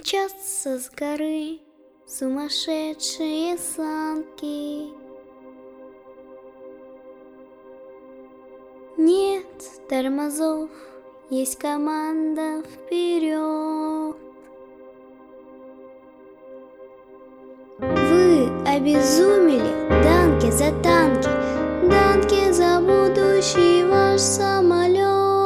Мчатся с горы сумасшедшие санки. Нет тормозов, есть команда вперед. Вы обезумели, данки за танки, данки за будущий ваш самолет.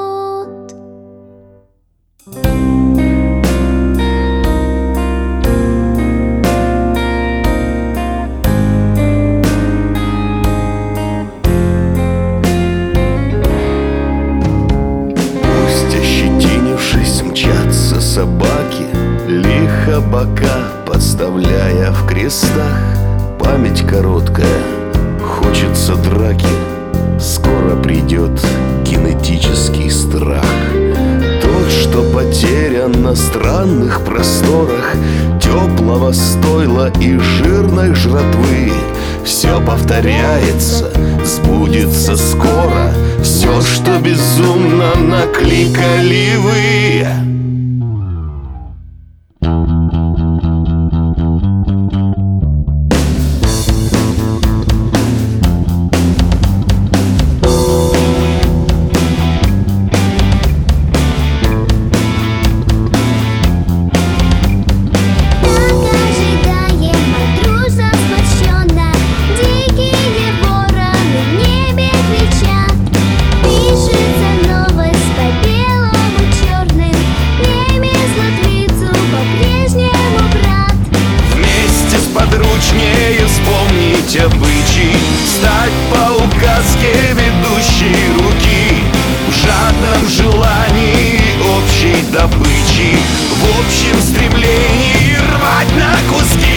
Собаки, лихо бока подставляя в крестах. Память короткая, хочется драки. Скоро придет кинетический страх. Тот, что потерян на странных просторах теплого стойла и жирной жратвы. Все повторяется, сбудется скоро все, что безумно накликали вы. Вспомнить обычай, стать по указке ведущей руки, в жадном желании общей добычи, в общем стремлении рвать на куски.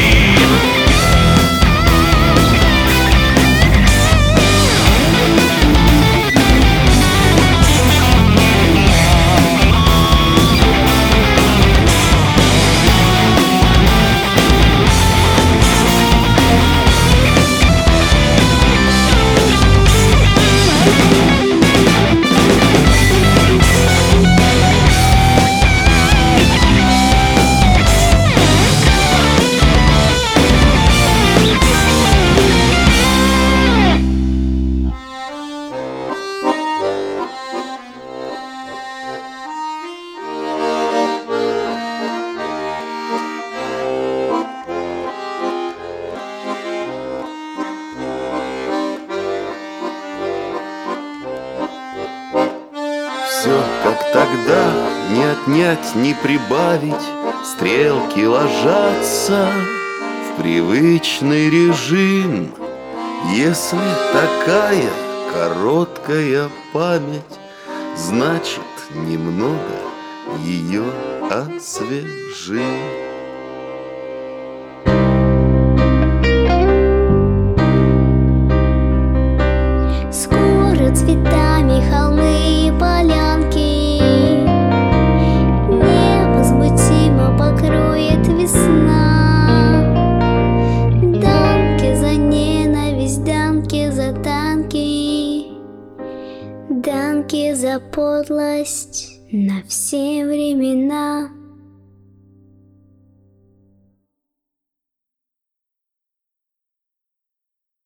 Все как тогда, не отнять, не прибавить. Стрелки ложатся в привычный режим. Если такая короткая память, значит, немного ее освежи. Скоро цветами холмы и полянки невозмутимо покроет весна. Данки за ненависть, данки за танки, данки за подлость на все времена.